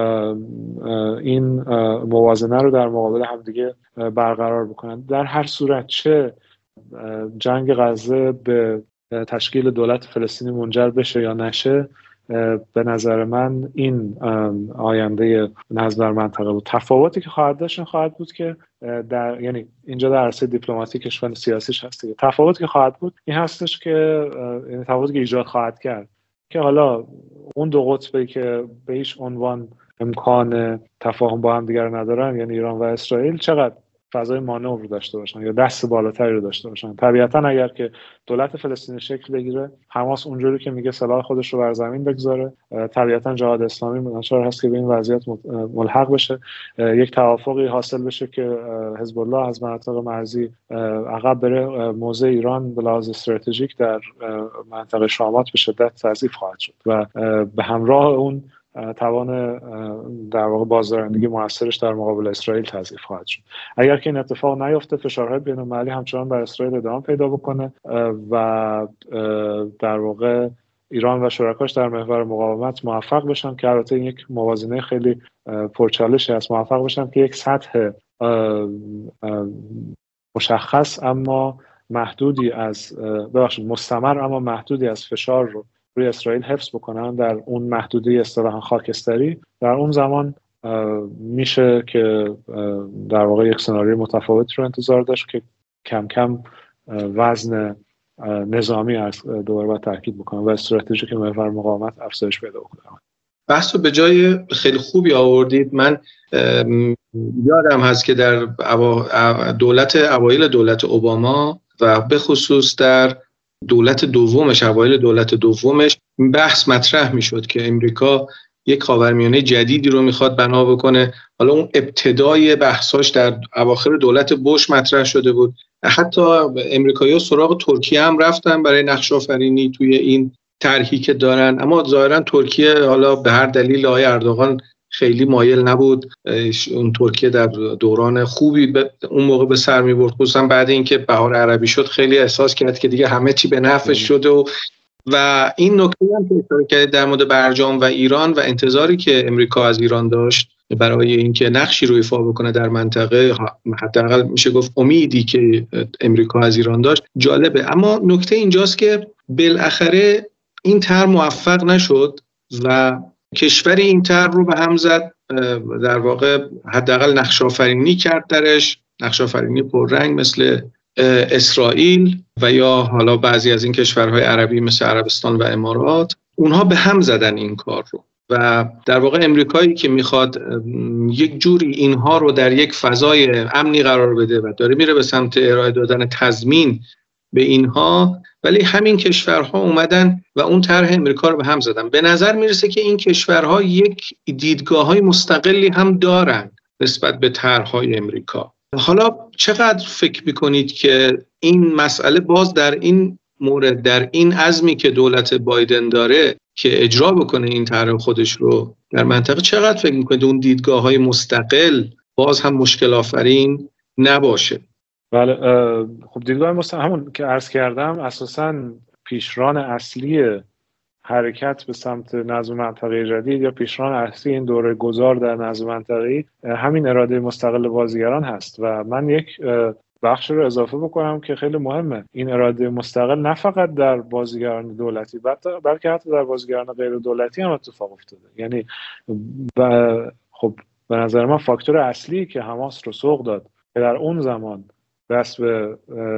این موازنه رو در مقابل همدیگه برقرار بکنن. در هر صورت چه جنگ غزه به تشکیل دولت فلسطینی منجر بشه یا نشه، به نظر من این آینده نظم در منطقه بود. تفاوتی که خواهد داشت خواهد بود که در یعنی اینجا در عرصه دیپلماتیکش و سیاسیش هست دیگه. تفاوتی که خواهد بود این هستش که این تفاوتی که ایجاد خواهد کرد که حالا اون دو قطبی که به هیچ عنوان امکان تفاهم با هم دیگر ندارن، یعنی ایران و اسرائیل، چقدر فضای مانور رو داشته باشن یا دست بالاتری رو داشته باشن. طبیعتاً اگر که دولت فلسطین شکل بگیره، حماس اونجوری که میگه سلاح خودش رو بر زمین بگذاره، طبیعتاً جهاد اسلامی منتشر هست که به این وضعیت ملحق بشه، یک توافقی حاصل بشه که حزب الله از مناطق مرزی عقب بره، موضع ایران به لحاظ استراتژیک در منطقه شامات به شدت تضعیف خواهد شد و به همراه اون توان در واقع بازدارندگی موثرش در مقابل اسرائیل تضعیف خواهد شد. اگر که این اتفاق نیفته، فشارهای بین‌المللی همچنان بر اسرائیل ادامه پیدا بکنه و در واقع ایران و شرکاش در محور مقاومت موفق بشن که البته این یک موازنه خیلی پرچالشی است، موفق بشن که یک سطح مشخص اما محدودی از ببخشید مستمر اما محدودی از فشار رو روی اسرائیل حفظ بکنن در اون محدوده اصطلاحاً خاکستری. در اون زمان میشه که در واقع یک سناریوی متفاوت رو انتظار داشت که کم کم وزن نظامی از دوباره باید تاکید بکنن و استراتژی که محور مقاومت افزایش پیدا بکنه. بحث رو به جای خیلی خوبی آوردید. من یادم هست که در دولت اوایل دولت اوباما و به خصوص در دولت دومش اوایل دولت دومش بحث مطرح میشد که امریکا یک خاورمیانه جدیدی رو میخواد بنا بکنه. حالا اون ابتدای بحثاش در اواخر دولت بوش مطرح شده بود. حتی امریکایی‌ها سراغ ترکیه هم رفتن برای نقش آفرینی توی این طرحی که دارن، اما ظاهرا ترکیه حالا به هر دلیل آقای اردوغان خیلی مایل نبود اونطور که در دوران خوبی ب... اون موقع به سر می‌برد، خصوصا بعد اینکه بهار عربی شد خیلی احساس کرد که دیگه همه چی به نفعش شده و و این نکته هم که اشاره کردید در مورد برجام و ایران و انتظاری که امریکا از ایران داشت برای اینکه نقشی رو ایفا بکنه در منطقه، حداقل میشه گفت امیدی که امریکا از ایران داشت جالبه. اما نکته اینجاست که بالاخره این طرح موفق نشد و کشوری این طرح رو به هم زد، در واقع حداقل نقش آفرینی کرد درش، نقش آفرینی پررنگ مثل اسرائیل و یا حالا بعضی از این کشورهای عربی مثل عربستان و امارات. اونها به هم زدن این کار رو و در واقع امریکایی که میخواد یک جوری اینها رو در یک فضای امنی قرار بده و داره میره به سمت ارائه دادن تضمین به اینها، ولی همین کشورها اومدن و اون طرح امریکا رو به هم زدن. به نظر میرسه که این کشورها یک دیدگاه‌های مستقلی هم دارن نسبت به طرح‌های امریکا. حالا چقدر فکر میکنید که این مسئله باز در این مورد، در این عزمی که دولت بایدن داره که اجرا بکنه این طرح خودش رو در منطقه، چقدر فکر میکنید اون دیدگاه‌های مستقل باز هم مشکل آفرین نباشه؟ بله، خب دیدگاه مستقل همون که عرض کردم اساساً پیشران اصلی حرکت به سمت نظم منطقه‌ای جدید یا پیشران اصلی این دوره گذار در نظم منطقه‌ای همین اراده مستقل بازیگران هست و من یک بخش رو اضافه بکنم که خیلی مهمه. این اراده مستقل نه فقط در بازیگران دولتی بلکه حتی در بازیگران غیر دولتی هم اتفاق افتاده. یعنی خب به نظر من فاکتور اصلی که حماس رو سوق داد که در اون زمان دست به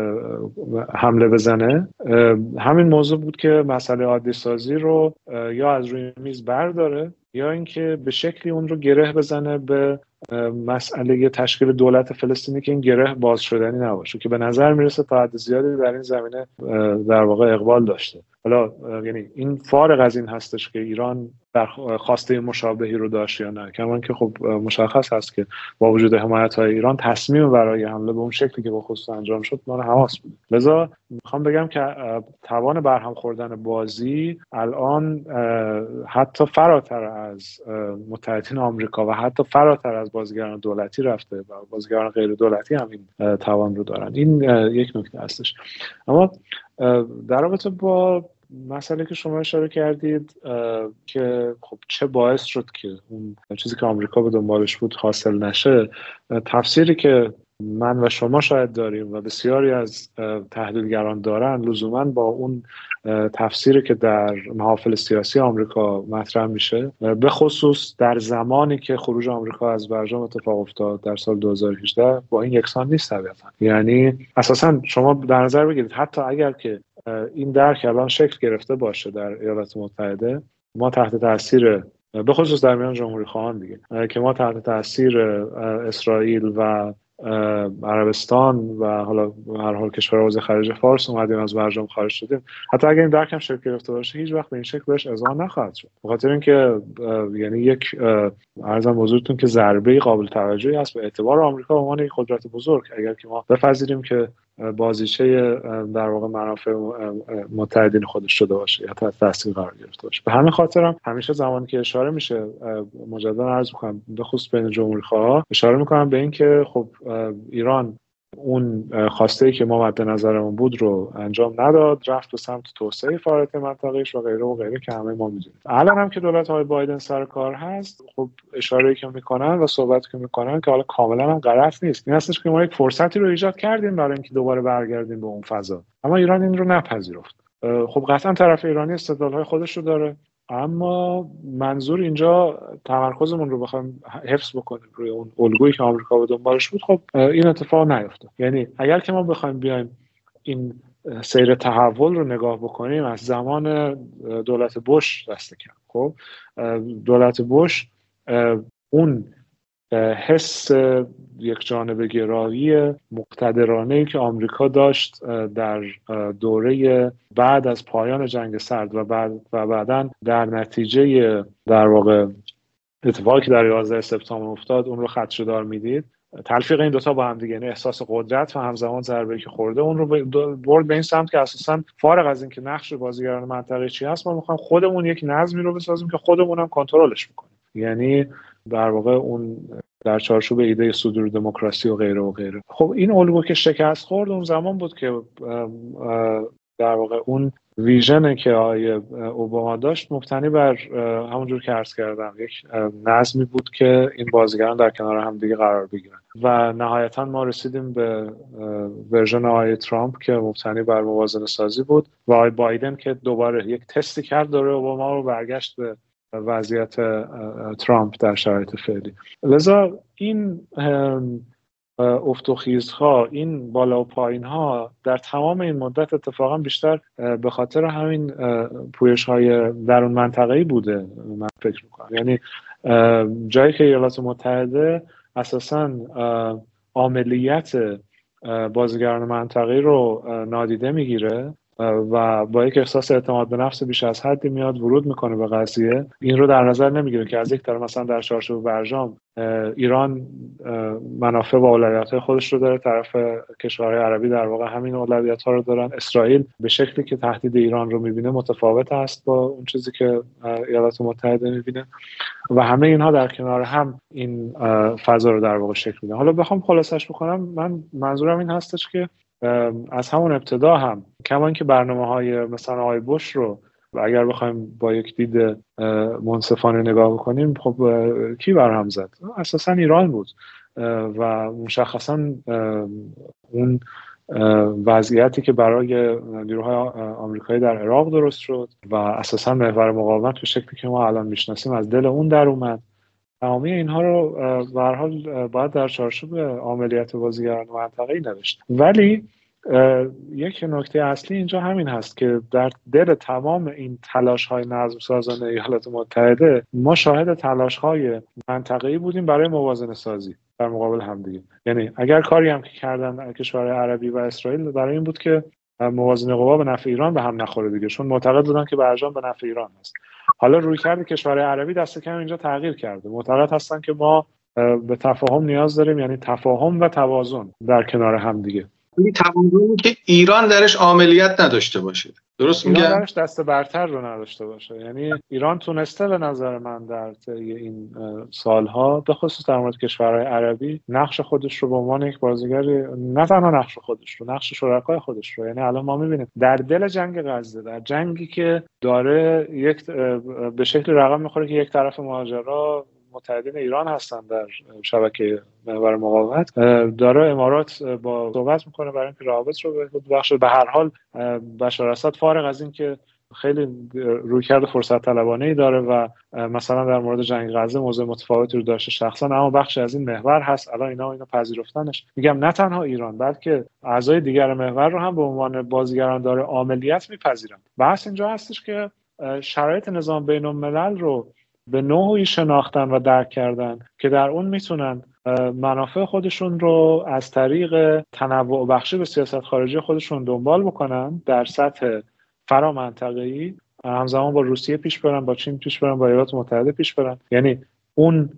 حمله بزنه همین موضوع بود که مسئله عادی سازی رو یا از روی میز برداره یا اینکه به شکلی اون رو گره بزنه به مسئله تشکیل دولت فلسطینی که این گره باز شدنی نباشه که به نظر میرسه تا حد زیادی در این زمینه در واقع اقبال داشته. حالا یعنی این فارغ از این هستش که ایران در خواسته مشابهی رو داشت یا نه، کمان که خب مشخص هست که با وجود حمایت‌های ایران تصمیم برای حمله به اون شکلی که با خصوص انجام شد مال حماس بود. لذا میخوام بگم که توان برهم خوردن بازی الان حتی فراتر از متحدین آمریکا و حتی فراتر از بازیگران دولتی رفته و بازیگران غیر دولتی هم این توان رو دارن. این یک نکته هستش. اما در رابطه با مسئله که شما اشاره کردید که خب چه باعث شد که اون چیزی که آمریکا به دنبالش بود حاصل نشه، تفسیری که من و شما شاید داریم و بسیاری از تحلیلگران دارن لزوماً با اون تفسیری که در محافل سیاسی آمریکا مطرح میشه، به خصوص در زمانی که خروج آمریکا از برجام اتفاق افتاد در سال دو هزار و هجده، با این یکسان نیست طبیعتاً. یعنی اساساً شما در نظر بگیرید حتی اگر که این درک الان شکل گرفته باشه در ایالات متحده، ما تحت تاثیر به خصوص در میان جمهوری خواهان دیگه که ما تحت تاثیر اسرائیل و عربستان و حالا هر حال کشور حوزه خلیج فارس اومدیم از برجام خارج شدیم، حتی اگر این درک هم شکل گرفته باشه هیچ وقت به این شکل بهش اذعان نخواهد شد، به خاطر اینکه یعنی یک عرضم حضورتون که ضربه قابل توجهی هست به اعتبار آمریکا به عنوان یک قدرت بزرگ اگر که ما بپذیریم که بازیچه در واقع منافع متحدین خودش شده باشه یا تحت تاثیر قرار گرفته باشه. به همین خاطر هم همیشه زمانی که اشاره میشه مجددا عرض می‌کنم به خصوص بین جمهوری‌خواها اشاره می‌کنم به این که خب ایران اون خواسته ای که ما مد نظرمون بود رو انجام نداد، رفت به سمت توسعه فعالیت منطقه‌ایش و غیره و غیره که همه ما می‌دونیم. الان هم که دولت‌های بایدن سر کار هست، خب اشاره‌ای که می‌کنن و صحبتی که می‌کنن که حالا کاملا هم غلط نیست، این هستش که ما یک فرصتی رو ایجاد کردیم برای اینکه دوباره برگردیم به اون فضا، اما ایران این رو نپذیرفت. خب قطعا طرف ایرانی استدلال‌های خودش رو داره، اما منظور اینجا تمرکزمون رو بخوایم حفظ بکنیم روی اون الگویی که آمریکا به دنبالش بود، خب این اتفاق نیفتاد. یعنی اگر که ما بخوایم بیایم این سیر تحول رو نگاه بکنیم از زمان دولت بوش دست کم، خب دولت بوش اون حس یک جانبه گرایی مقتدرانه‌ای که آمریکا داشت در دوره بعد از پایان جنگ سرد و بعد و بعداً در نتیجه در واقع اتفاقی که در یازده سپتامبر افتاد اون رو خدشه‌دار میدید. تلفیق این دوتا با هم دیگه، یعنی احساس قدرت و همزمان ضربه‌ای که خورده اون رو برد به این سمت که اساساً فارغ از این که نقش بازیگران منطقه‌ای چی هست، ما می‌خوایم خودمون یک نظمی رو بسازیم که خودمون هم کنترلش می‌کنیم. یعنی در واقع اون در چارچوب ایده صدور دموکراسی و غیره و غیره. خب این الگو که شکست خورد اون زمان بود که در واقع اون ویژنه که آقای اوباما داشت مبتنی بر همونجور که عرض کردم یک نظمی بود که این بازیگران در کنار هم دیگه قرار بگیرن و نهایتا ما رسیدیم به ورژن آقای ترامپ که مبتنی بر موازنه سازی بود و آقای بایدن که دوباره یک تستی کرد دوره اوباما رو برگشت به وضعیت ترامپ در شرایط فعلی. لذا این افت و خیزها، این بالا و پایین ها در تمام این مدت اتفاقا بیشتر به خاطر همین پویش های درون منطقه‌ای بوده من فکر میکنم. یعنی جایی که ایالات متحده اساساً عاملیت بازیگران منطقه‌ای رو نادیده میگیره و با یک احساس اعتماد به نفس بیش از حدی میاد ورود میکنه به قضیه، این رو در نظر نمیگیره که از یک طرف مثلا در چارچوب برجام ایران منافع و اولویت‌های خودش رو داره، طرف کشورهای عربی در واقع همین اولویت‌ها رو دارن. اسرائیل به شکلی که تهدید ایران رو میبینه متفاوت است با اون چیزی که ایالات متحده میبینه و همه اینها در کنار هم این فضا رو در واقع شکل میدن. حالا بخوام خلاصش بکنم، من منظورم این هستش که از همون ابتدا هم کمان که برنامه‌های مثلا آقای بوش رو و اگر بخوایم با یک دید منصفانه نگاه بکنیم، خب کی برهم زد؟ اساساً ایران بود و مشخصاً اون وضعیتی که برای نیروهای آمریکایی در عراق درست شد و اساساً محور مقاومت به شکلی که ما الان میشناسیم از دل اون در اومد. تمامی اینها رو به هر حال باید در چارچوب عملیات بازیگران منطقه‌ای نوشت. ولی یک نکته اصلی اینجا همین هست که در دل تمام این تلاش‌های نظم سازان ایالات متحده ما شاهد تلاش‌های منطقه‌ای بودیم برای موازنه سازی در مقابل همدیگه. یعنی اگر کاری هم که کردن کشورهای عربی و اسرائیل برای این بود که موازنه قوا به نفع ایران به هم نخوره دیگه، چون معتقد بودن که برجام به نفع ایران است. حالا رویکرد کشورهای عربی دست کم اینجا تغییر کرده، معتقد هستن که ما به تفاهم نیاز داریم، یعنی تفاهم و توازن در کنار هم دیگه. این توازنی که ایران درش عملیات نداشته باشه، درست میگم؟ ایران درش دست برتر رو نداشته باشه. یعنی ایران تونسته به نظر من در طی این سالها به خصوص در مورد کشورهای عربی نقش خودش رو به عنوان یک بازیگر، نه تنها نقش خودش رو، نقش شرکای خودش رو، یعنی الان ما میبینیم در دل جنگ غزه، در جنگی که داره یک به شکلی رقم میخوره که یک طرف ماجرا متحدین ایران هستن در شبکه محور مقاومت، داره امارات با صحبت میکنه برای اینکه روابط رو بهبود بخشه. به هر حال بشار اسد فارغ از این که خیلی رویکرد فرصت طلبانه‌ای داره و مثلا در مورد جنگ غزه موضع متفاوتی رو داشته شخصا، اما بخشی از این محور هست الان اینا اینا پذیرفتنش. میگم نه تنها ایران بلکه اعضای دیگر محور رو هم به عنوان بازیگران داره عملیات میپذیرن. بحث اینجا هستش که شرایط نظام بین‌الملل رو به نوعی شناختن و درک کردن که در اون میتونن منافع خودشون رو از طریق تنوع بخشی به سیاست خارجی خودشون دنبال بکنن در سطح فرامنطقه‌ای، همزمان با روسیه پیش برن، با چین پیش برن، با ایالات متحده پیش برن. یعنی اون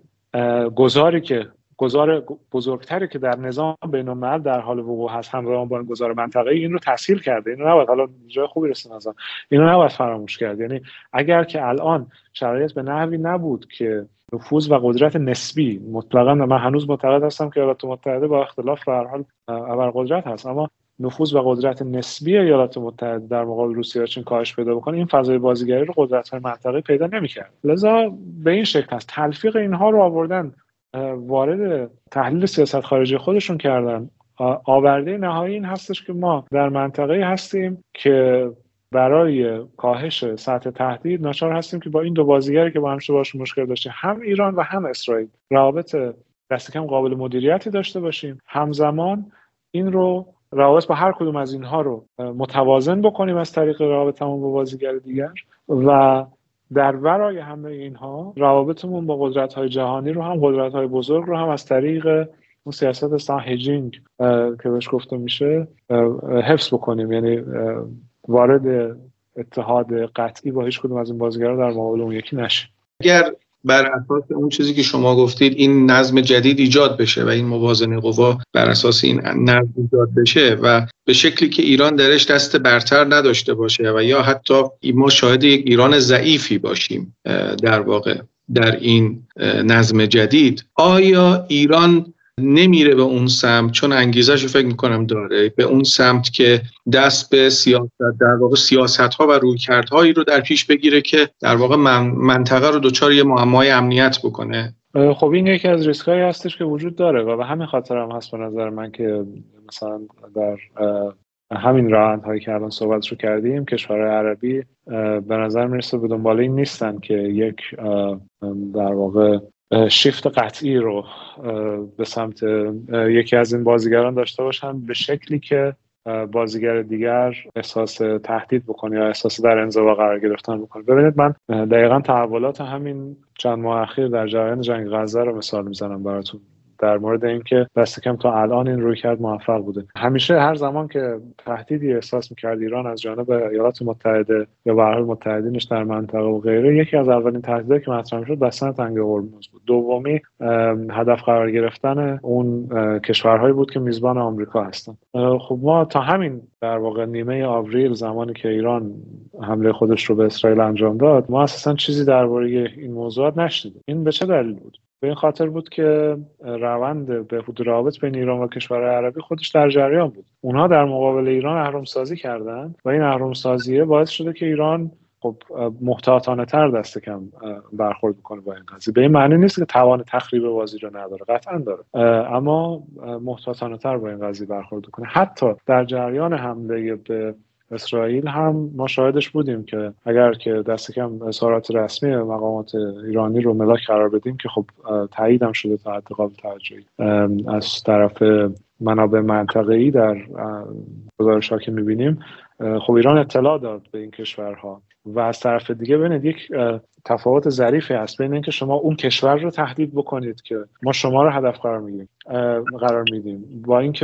گذاری که گذار بزرگتری که در نظام بین‌الملل در حال وقوع هست همزمان با گذار منطقه‌ای، این رو تسهیل کرده. اینو نباید، حالا جای خوبی رسید نظام، اینو نباید فراموش کرد. یعنی اگر که الان شرایط به نحوی نبود که نفوذ و قدرت نسبی، مطلقاً من هنوز معتقد هستم که ایالات متحده با اختلاف به هر حال ابرقدرت هست، اما نفوذ و قدرت نسبی ایالات متحده در مقابل روسیه و چین کاهش پیدا بکنه، این فضای بازیگری رو قدرت‌های منطقه‌ای پیدا نمی‌کرد. لذا به این شکل هست تلفیق اینها رو آوردن وارد تحلیل سیاست خارجی خودشون کردن. آورده نهایی این هستش که ما در منطقه‌ای هستیم که برای کاهش سطح تهدید ناچار هستیم که با این دو بازیگری که با هم باشون مشکل داشتیم، هم ایران و هم اسرائیل، روابط دست کم قابل مدیریتی داشته باشیم، همزمان این رو روابط با هر کدوم از اینها رو متوازن بکنیم از طریق روابطمون با بازیگر دیگر و در ورای همه اینها روابطمون با قدرت‌های جهانی رو هم، قدرت‌های بزرگ رو هم از طریق اون سیاست اصلا هجینگ که بهش گفته میشه حفظ بکنیم. یعنی وارد اتحاد قطعی با هیچ کدوم از این بازیگرا در مقابل اون یکی نشه. اگر بر اساس اون چیزی که شما گفتید این نظم جدید ایجاد بشه و این موازنه قوا بر اساس این نظم ایجاد بشه و به شکلی که ایران درش دست برتر نداشته باشه و یا حتی ما شاهد یک ایران ضعیفی باشیم در واقع در این نظم جدید. آیا ایران نمیره به اون سمت، چون انگیزه‌شو فکر میکنم داره، به اون سمت که دست به سیاست، در واقع سیاست‌ها و رویکردهایی رو در پیش بگیره که در واقع من منطقه رو دچار یه معمای امنیت بکنه؟ خب این یکی از ریسکایی هستش که وجود داره و به همین خاطر هم هست به نظر من که مثلا در همین راه‌هایی که الان صحبتشو کردیم کشورهای عربی به نظر میرسه به دنبال این نیستن که یک در واقع شیفت قطعی رو به سمت یکی از این بازیگران داشته باشن به شکلی که بازیگر دیگر احساس تهدید بکنه یا احساس در انزوا قرار گرفتن بکنه. ببینید من دقیقاً تحولات همین چند ماه اخیر در جریان جنگ غزه رو مثال میزنم براتون در مورد اینکه دست کم تا الان این رویکرد موفق بوده. همیشه هر زمان که تهدیدی احساس می‌کرد ایران از جانب ایالات متحده یا به هر حال متحدینش در منطقه و غیره، یکی از اولین تهدیداتی که مطرح شد بستن تنگه هرمز بود. دومی هدف قرار گرفتن اون کشورهایی بود که میزبان آمریکا هستن. خب ما تا همین در واقع نیمه آوریل زمانی که ایران حمله خودش رو به اسرائیل انجام داد، ما اساساً چیزی درباره این موضوعات نشنیدیم. این به چه دلیل بود؟ به این خاطر بود که روند بهبود روابط بین ایران و کشورهای عربی خودش در جریان بود. اونها در مقابل ایران اهرم‌سازی کردند و این اهرم‌سازی باعث شده که ایران خب محتاطانه تر دست کم برخورد بکنه با این قضیه. به این معنی نیست که توان تخریب بازی رو نداره، قطعا داره، اما محتاطانه تر با این قضیه برخورد بکنه. حتی در جریان حمله به اسرائیل هم ما شاهدش بودیم که اگر که دست کم اظهارات رسمی مقامات ایرانی رو ملاک قرار بدیم که خب تایید هم شده تا حد قابل توجهی از طرف منابع منطقه‌ای در گزارش‌ها که می‌بینیم، خب ایران اطلاع داد به این کشورها و از طرف دیگه ببینید یک تفاوت ظریفی هست بین اینکه شما اون کشور رو تهدید بکنید که ما شما رو هدف قرار میدیم قرار میدیم با اینکه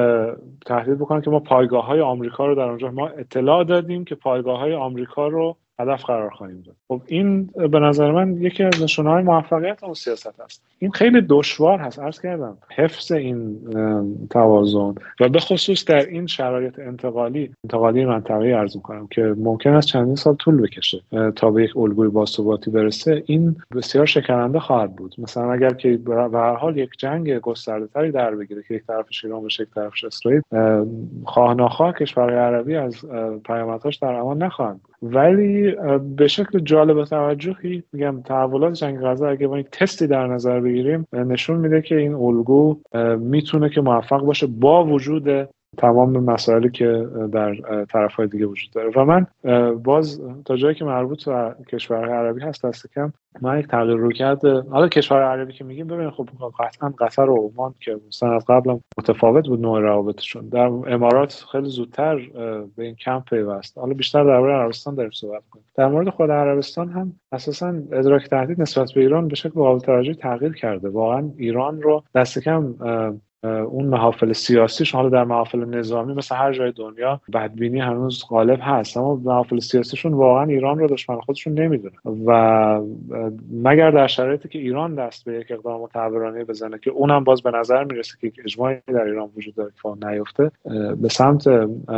تهدید بکنید که ما پایگاه‌های آمریکا رو در اونجا، ما اطلاع دادیم که پایگاه‌های آمریکا رو هدف قرار خواهیم داد. خب این به نظر من یکی از نشانه‌های موفقیت اون سیاست است. این خیلی دشوار هست، عرض کردم، حفظ این توازن و به خصوص در این شرایط انتقالی انتقالی منطقه‌ای عرض می‌کنم که ممکن است چندین سال طول بکشه تا به یک الگوی باثباتی برسه. این بسیار شکننده خواهد بود. مثلا اگر که به هر حال یک جنگ گسترده‌تری در بگیره که یک طرفش ایران باشه یک طرفش اسرائیل، خواه ناخواه کشورهای عربی از پیامدهاش در امان نخواهند، ولی به شکل جالب توجهی میگم تحولات جنگ غزه اگه با یک تستی در نظر بگیریم نشون میده که این الگو میتونه که موفق باشه با وجود تمام مسائلی که در طرف‌های دیگه وجود داره. و من باز تا جایی که مربوط به کشورهای عربی هست دست کم من یک تغییر رو کرده. حالا کشور عربی که میگیم ببین خب قطعا قطر و عمان که مثلا از قبل متفاوت بود نوع روابطشون، در امارات خیلی زودتر به این کمپ پیوست. حالا بیشتر درباره عربستان داریم صحبت کنیم. در مورد خود عربستان هم اساسا ادراک تهدید نسبت به ایران به شکل قابل توجهی تغییر کرده. واقعا ایران رو دست کم اون محافل سیاسیش، حالا در محافل نظامی مثل هر جای دنیا بدبینی هنوز غالب هست، اما محافل سیاسیشون واقعا ایران رو دشمن خودشون نمیدونه و مگر در شرایطی که ایران دست به یک اقدام متحورانه بزنه که اونم باز به نظر میرسه که اجماعی در ایران وجود داره که نیفته، به سمت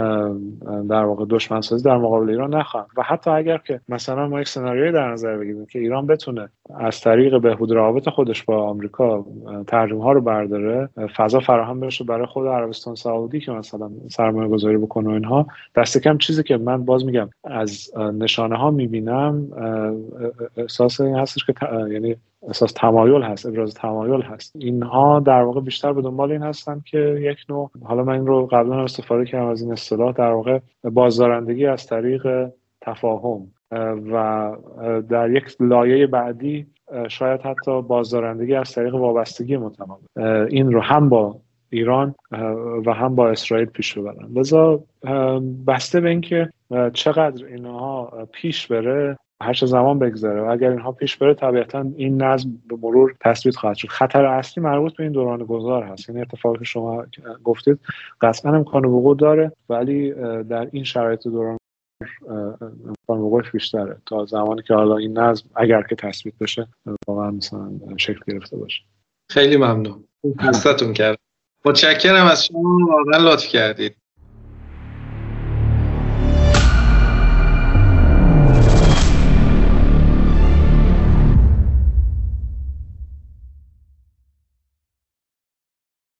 در واقع دشمن سازی در مقابل ایران نخواهد. و حتی اگر که مثلا ما یک سناریویی در نظر بگیریم که ایران بتونه از طریق بهبود روابط خودش با آمریکا تحریم‌ها رو برداره، فضا فراهم بشه برای خود عربستان سعودی که مثلا سرمایه گذاری بکنه و اینها، دست کم چیزی که من باز میگم از نشانه ها میبینم احساس این هستش که ت... یعنی احساس تمایل هست، ابراز تمایل هست. اینها در واقع بیشتر به دنبال این هستن که یک نوع، حالا من این رو قبلا استفاده کردم از این اصطلاح، در واقع بازدارندگی از طریق تفاهم و در یک لایه بعدی شاید حتی بازدارندگی از طریق وابستگی متمام، این رو هم با ایران و هم با اسرائیل پیش ببرن. لذا بسته به اینکه چقدر اینها پیش بره، هر چه زمان بگذره و اگر اینها پیش بره طبیعتا این نظم به مرور تثبیت خواهد شد. خطر اصلی مربوط به این دوران گذار هست. این اتفاقی که شما گفتید قطعا امکان وقوع داره، ولی در این شرایط دوران امکان وقوعش بیشتره تا زمانی که حالا این نظم اگر که تثبیت بشه واقعا مثلا شکل گرفته باشه. خیلی ممنون. خستتون کردم. متشکرم از شما، واقعا لطف کردید.